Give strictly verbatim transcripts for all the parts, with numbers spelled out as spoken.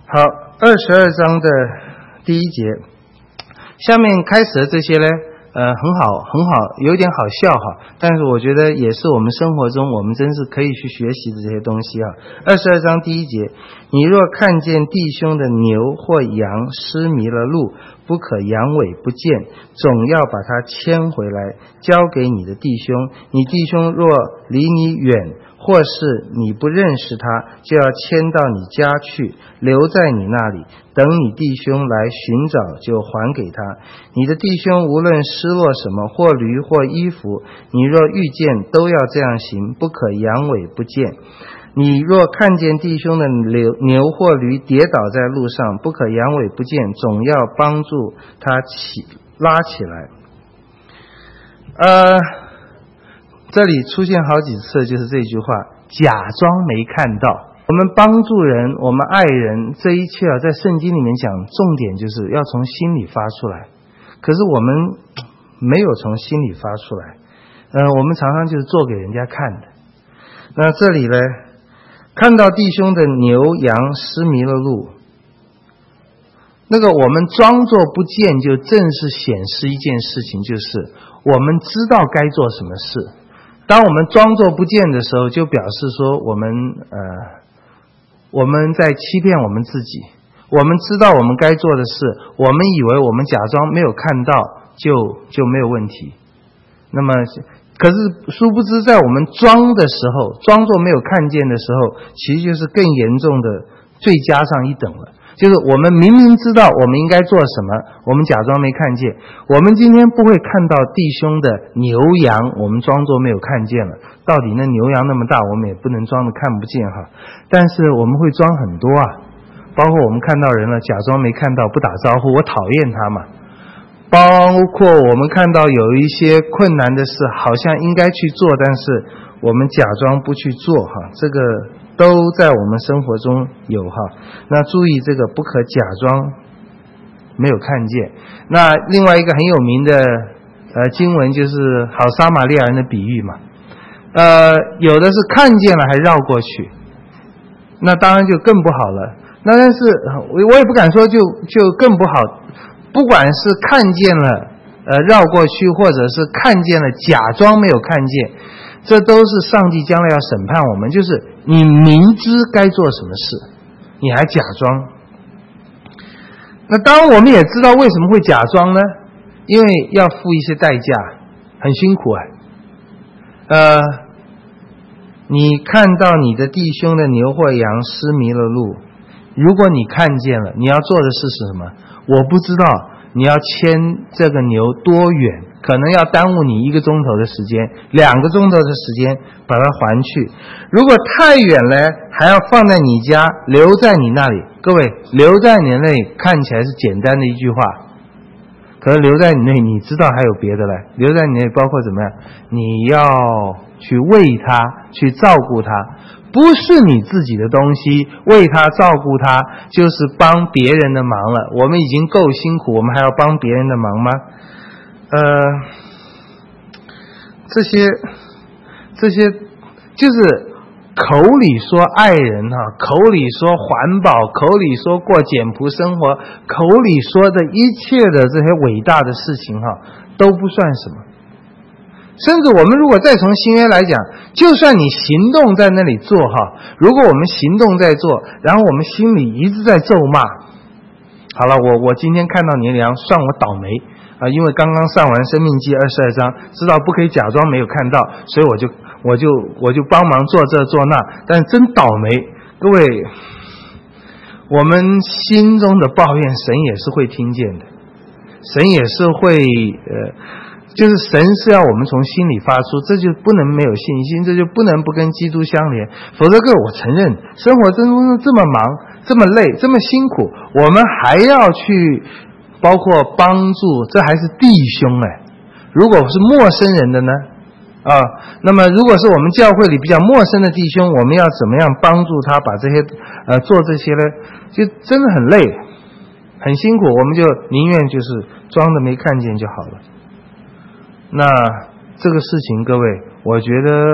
好，二十二章的第一节，下面开始的这些呢，呃，很好，很好，有点好笑哈，但是我觉得也是我们生活中我们真是可以去学习的这些东西啊。二十二章第一节，你若看见弟兄的牛或羊失迷了路，不可扬尾不见，总要把它牵回来，交给你的弟兄。你弟兄若离你远，或是你不认识他，就要牵到你家去，留在你那里，等你弟兄来寻找，就还给他。你的弟兄无论失落什么，或驴或衣服，你若遇见，都要这样行，不可扬尾不见。你若看见弟兄的牛或驴跌倒在路上，不可扬尾不见，总要帮助他起拉起来。呃这里出现好几次，就是这句话，假装没看到。我们帮助人，我们爱人，这一切啊，在圣经里面讲，重点就是要从心里发出来。可是我们没有从心里发出来，呃，我们常常就是做给人家看的。那这里呢，看到弟兄的牛羊失迷了路，那个我们装作不见，就正是显示一件事情，就是我们知道该做什么事。当我们装作不见的时候，就表示说我们呃我们在欺骗我们自己。我们知道我们该做的事，我们以为我们假装没有看到就就没有问题。那么可是殊不知，在我们装的时候，装作没有看见的时候，其实就是更严重的罪加上一等了。就是我们明明知道我们应该做什么，我们假装没看见。我们今天不会看到弟兄的牛羊，我们装作没有看见了。到底那牛羊那么大，我们也不能装得看不见哈。但是我们会装很多啊，包括我们看到人了，假装没看到，不打招呼，我讨厌他嘛。包括我们看到有一些困难的事，好像应该去做，但是我们假装不去做哈，这个都在我们生活中有哈。那注意这个不可假装没有看见。那另外一个很有名的呃经文就是好撒玛利亚人的比喻嘛。呃有的是看见了还绕过去，那当然就更不好了。那但是我也不敢说就就更不好，不管是看见了呃绕过去，或者是看见了假装没有看见，这都是上帝将来要审判我们。就是你明知该做什么事，你还假装。那当然我们也知道为什么会假装呢？因为要付一些代价，很辛苦啊。呃，你看到你的弟兄的牛或羊失迷了路，如果你看见了，你要做的事是什么？我不知道你要牵这个牛多远，可能要耽误你一个钟头的时间，两个钟头的时间把它还去。如果太远了，还要放在你家，留在你那里。各位，留在你那里看起来是简单的一句话，可是留在你那里，你知道还有别的嘞。留在你那里包括怎么样？你要去喂它，去照顾它，不是你自己的东西，喂它照顾它就是帮别人的忙了。我们已经够辛苦，我们还要帮别人的忙吗？呃，这些这些就是口里说爱人哈，口里说环保，口里说过简朴生活，口里说的一切的这些伟大的事情哈，都不算什么。甚至我们如果再从新约来讲，就算你行动在那里做哈，如果我们行动在做，然后我们心里一直在咒骂，好了，我我今天看到你的粮，算我倒霉啊！因为刚刚上完生命记二十二章，知道不可以假装没有看到，所以我就我就我就帮忙做这做那，但是真倒霉。各位，我们心中的抱怨，神也是会听见的，神也是会呃。就是神是要我们从心里发出，这就不能没有信心，这就不能不跟基督相连。否则各位，我承认生活中这么忙，这么累，这么辛苦，我们还要去包括帮助，这还是弟兄哎。如果是陌生人的呢啊，那么如果是我们教会里比较陌生的弟兄，我们要怎么样帮助他把这些呃做这些呢？就真的很累很辛苦，我们就宁愿就是装的没看见就好了。那这个事情各位，我觉得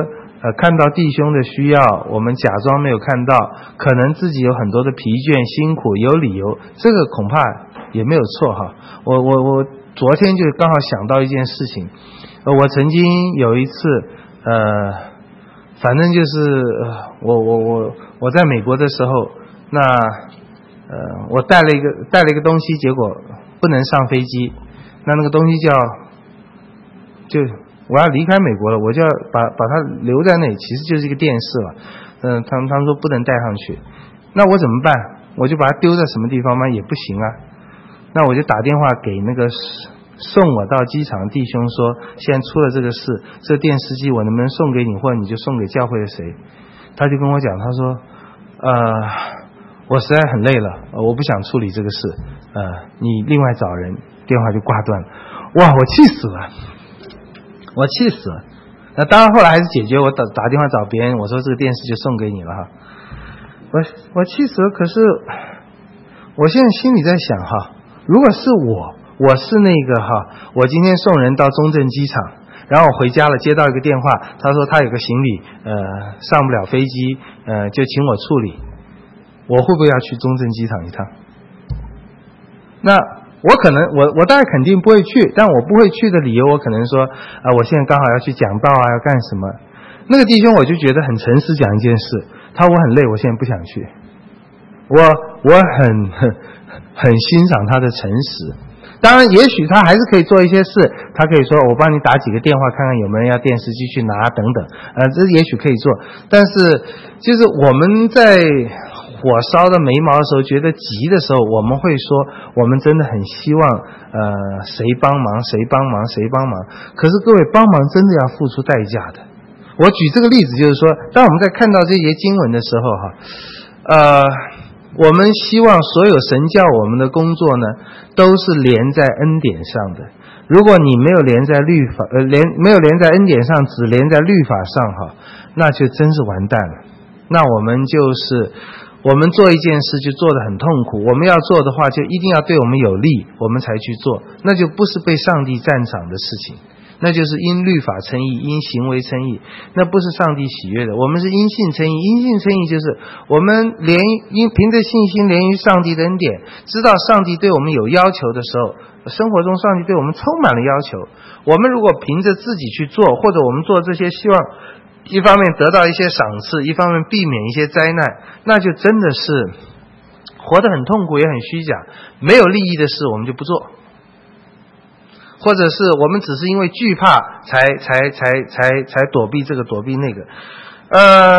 呃看到弟兄的需要，我们假装没有看到，可能自己有很多的疲倦辛苦，有理由，这个恐怕也没有错哈。我我我昨天就刚好想到一件事情，呃我曾经有一次呃反正就是呃我我我我在美国的时候，那呃我带了一个带了一个东西，结果不能上飞机，那那个东西叫就我要离开美国了，我就要把把它留在那里，其实就是一个电视了。嗯、呃，他们他们说不能带上去，那我怎么办？我就把它丢在什么地方吗？也不行啊。那我就打电话给那个送我到机场的弟兄说，现在出了这个事，这电视机我能不能送给你，或者你就送给教会的谁？他就跟我讲，他说，呃，我实在很累了，我不想处理这个事，呃，你另外找人。电话就挂断了。哇，我气死了，我气死了。那当然后来还是解决，我打打电话找别人，我说这个电视就送给你了哈。我我气死了，可是我现在心里在想哈，如果是我，我是那个哈，我今天送人到中正机场，然后我回家了，接到一个电话，他说他有个行李呃上不了飞机，呃就请我处理，我会不会要去中正机场一趟？那我可能我我大概肯定不会去，但我不会去的理由，我可能说啊、呃，我现在刚好要去讲道啊，要干什么？那个弟兄我就觉得很诚实讲一件事，他我很累，我现在不想去。我我很很很欣赏他的诚实。当然，也许他还是可以做一些事，他可以说我帮你打几个电话，看看有没有人要电视机去拿等等，呃，这也许可以做。但是就是我们在火烧的眉毛的时候，觉得急的时候，我们会说我们真的很希望呃谁帮忙谁帮忙谁帮忙。可是各位，帮忙真的要付出代价的。我举这个例子就是说，当我们在看到这些经文的时候哈，呃我们希望所有神教我们的工作呢，都是连在恩典上的。如果你没有连在律法呃连没有连在恩典上，只连在律法上哈，那就真是完蛋了。那我们就是我们做一件事就做得很痛苦，我们要做的话就一定要对我们有利，我们才去做，那就不是被上帝赞赏的事情，那就是因律法称义，因行为称义，那不是上帝喜悦的。我们是因信称义，因信称义就是我们连因凭着信心连于上帝的恩典，知道上帝对我们有要求的时候，生活中上帝对我们充满了要求，我们如果凭着自己去做，或者我们做这些希望一方面得到一些赏赐，一方面避免一些灾难，那就真的是活得很痛苦也很虚假，没有利益的事我们就不做，或者是我们只是因为惧怕才才才才才躲避这个躲避那个。呃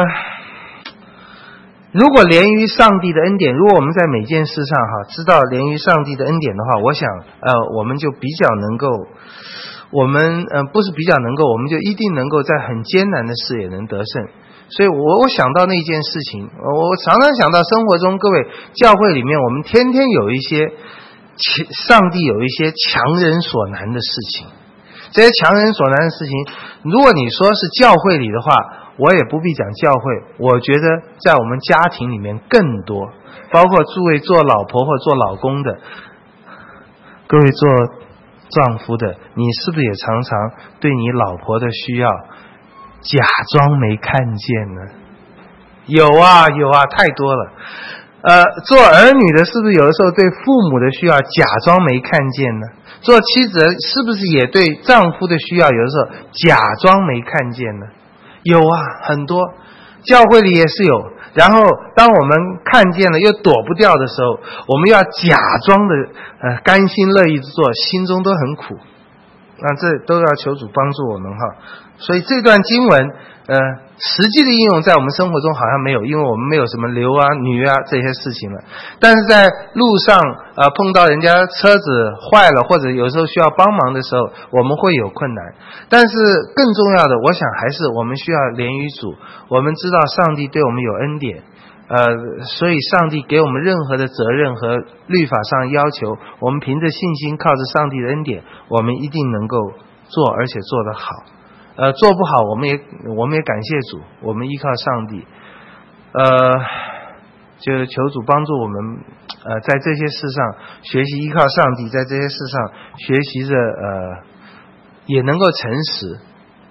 如果连于上帝的恩典，如果我们在每件事上哈知道连于上帝的恩典的话，我想呃我们就比较能够我们呃不是比较能够，我们就一定能够在很艰难的事也能得胜。所以我我想到那件事情，我常常想到生活中各位教会里面，我们天天有一些上帝有一些强人所难的事情。这些强人所难的事情，如果你说是教会里的话，我也不必讲教会，我觉得在我们家庭里面更多，包括诸位做老婆或做老公的，各位做丈夫的，你是不是也常常对你老婆的需要假装没看见呢？有啊有啊，太多了。呃，做儿女的是不是有的时候对父母的需要假装没看见呢？做妻子的是不是也对丈夫的需要有的时候假装没看见呢？有啊，很多，教会里也是有。然后当我们看见了又躲不掉的时候，我们要假装的呃甘心乐意做，心中都很苦。那这都要求主帮助我们哈。所以这段经文呃实际的应用在我们生活中好像没有，因为我们没有什么流啊女啊这些事情了。但是在路上呃碰到人家车子坏了，或者有时候需要帮忙的时候，我们会有困难。但是更重要的，我想还是我们需要连于主，我们知道上帝对我们有恩典，呃，所以上帝给我们任何的责任和律法上要求，我们凭着信心靠着上帝的恩典，我们一定能够做，而且做得好。呃，做不好我们也我们也感谢主，我们依靠上帝，呃，就求主帮助我们，呃，在这些事上学习依靠上帝，在这些事上学习着呃，也能够诚实。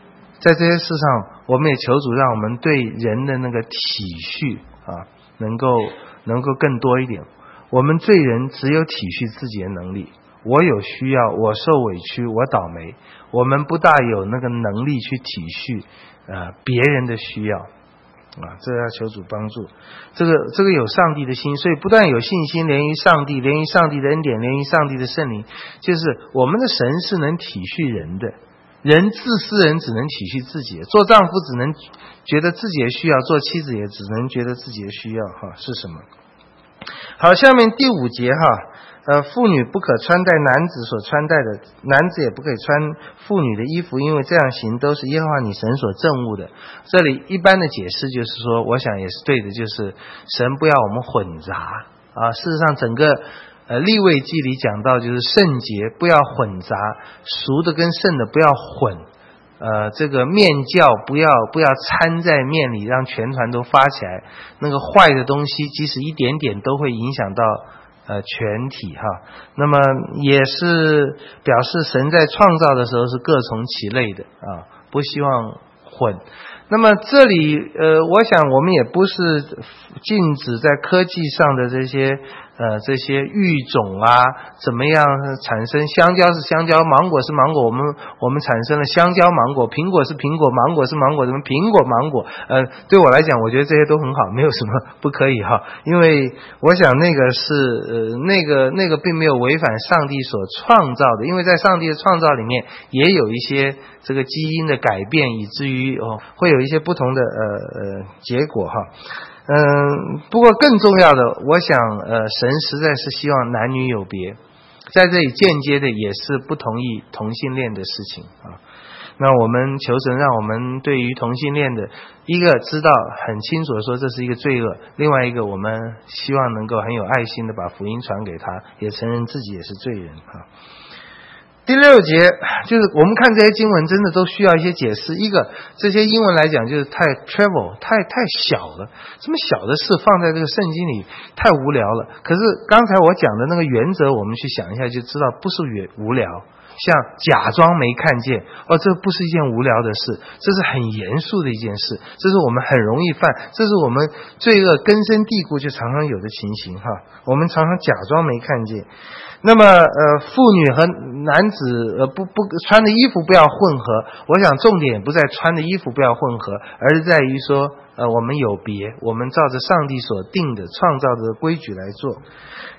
在这些事上，我们也求主让我们对人的那个体恤啊，能够能够更多一点。我们罪人只有体恤自己的能力，我有需要，我受委屈，我倒霉，我们不大有那个能力去体恤呃别人的需要啊，这要求主帮助。这个这个有上帝的心，所以不但有信心，连于上帝，连于上帝的恩典，连于上帝的圣灵，就是我们的神是能体恤人的。人自私人只能体恤自己，做丈夫只能觉得自己的需要，做妻子也只能觉得自己的需要哈是什么。好，下面第五节哈，呃，妇女不可穿戴男子所穿戴的，男子也不可以穿妇女的衣服，因为这样行都是耶和华你神所憎恶的。这里一般的解释就是说，我想也是对的，就是神不要我们混杂啊。事实上，整个呃利未记里讲到，就是圣洁不要混杂，俗的跟圣的不要混。呃，这个面教不要不要掺在面里，让全团都发起来。那个坏的东西，即使一点点，都会影响到呃全体哈。那么也是表示神在创造的时候是各从其类的啊，不希望混。那么这里呃，我想我们也不是禁止在科技上的这些呃这些育种啊，怎么样产生香蕉是香蕉，芒果是芒果，我们我们产生了香蕉芒果，苹果是苹果，芒果是芒果，怎么苹果芒果？呃，对我来讲，我觉得这些都很好，没有什么不可以哈，因为我想那个是呃那个那个并没有违反上帝所创造的，因为在上帝的创造里面也有一些这个基因的改变，以至于哦会有一些不同的呃呃结果哈。嗯，不过更重要的，我想呃神实在是希望男女有别，在这里间接的也是不同意同性恋的事情啊。那我们求神让我们对于同性恋的一个知道很清楚的说这是一个罪恶，另外一个我们希望能够很有爱心的把福音传给他，也承认自己也是罪人啊。第六节就是我们看这些经文真的都需要一些解释。一个，这些英文来讲就是太 travel 太太小了，这么小的事放在这个圣经里太无聊了。可是刚才我讲的那个原则我们去想一下就知道不是无聊，像假装没看见哦，这不是一件无聊的事，这是很严肃的一件事，这是我们很容易犯，这是我们罪恶根深蒂固就常常有的情形哈。我们常常假装没看见。那么呃，妇女和男子呃不不穿的衣服不要混合，我想重点也不在穿的衣服不要混合，而是在于说呃我们有别，我们照着上帝所定的创造的规矩来做。